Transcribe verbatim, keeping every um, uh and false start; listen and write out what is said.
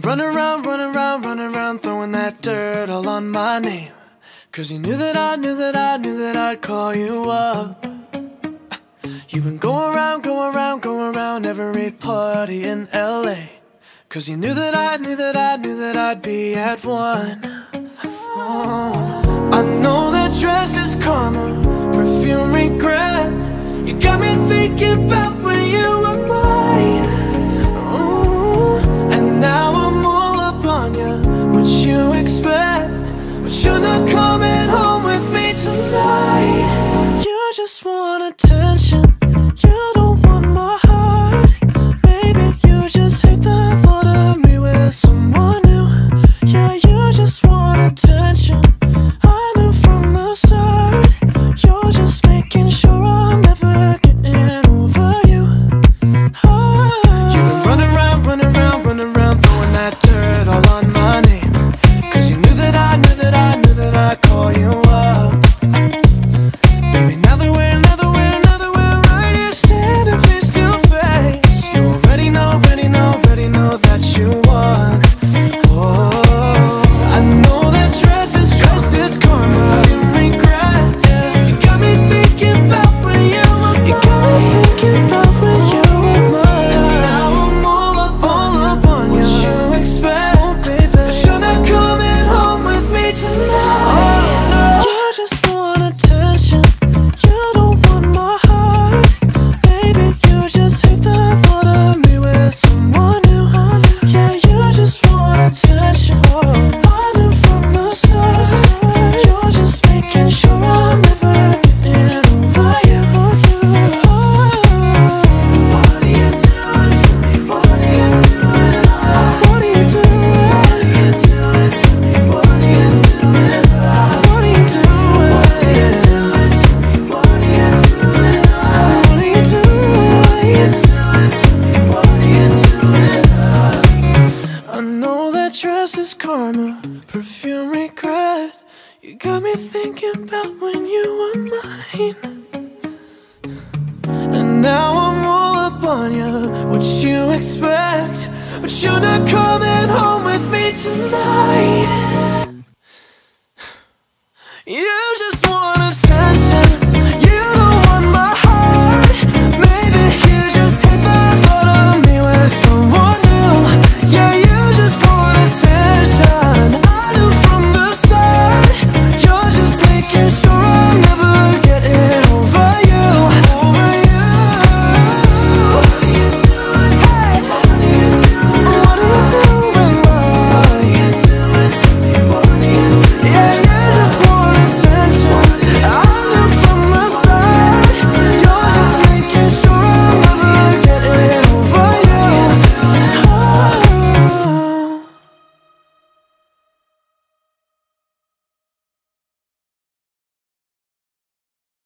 run around, run around, run around, throwing that dirt all on my name. Cause you knew that I knew that I knew that I'd call you up. You've been going around, going around, going around every party in L A. Cause you knew that I knew that I knew that I'd be at one. Oh, I know that dress is karma, perfume regret. You got me thinking about when you were mine. Oh, and now I'm all up on you. What you expect? But you're not coming home with me tonight. You just want attention. You don't want my heart. Maybe you just hate the thought of me with someone new. Yeah, you just want attention. I knew from the start. You're just making sure I'm never getting over you. Oh. You've been running around, running around, running around, throwing that dirt all on my name. Cause you knew that I knew that I knew that I'd call you up. Baby, now that we're, now that we're, now that we're right here standing face to face, you already know, already know, already know that you won. Oh, I know that dress is, dress is karma, you regret. You got me thinking about when you were mine. You got me thinking about when you were mine. And now I'm all up, all up on you. What you expect? Oh, baby, but you're not coming home with me tonight. Oh, no. You just want attention. You don't want my heart. Baby, you just hate the thought of me with someone new. Yeah, you just want attention. I knew from the start. You're just making sure I'm never getting over you. Oh. What are you doing to me? What are you doing? What are you doing? What are you doing to me? What are you doing? What are you doing? What are you doing to me? What are you doing? What are you doing? What are you doing to me? What are you doing? I know that dress is karma, perfume regret. You got me thinking about when you were mine. And now I'm all up on you. What you expect? But you're not coming home with me tonight.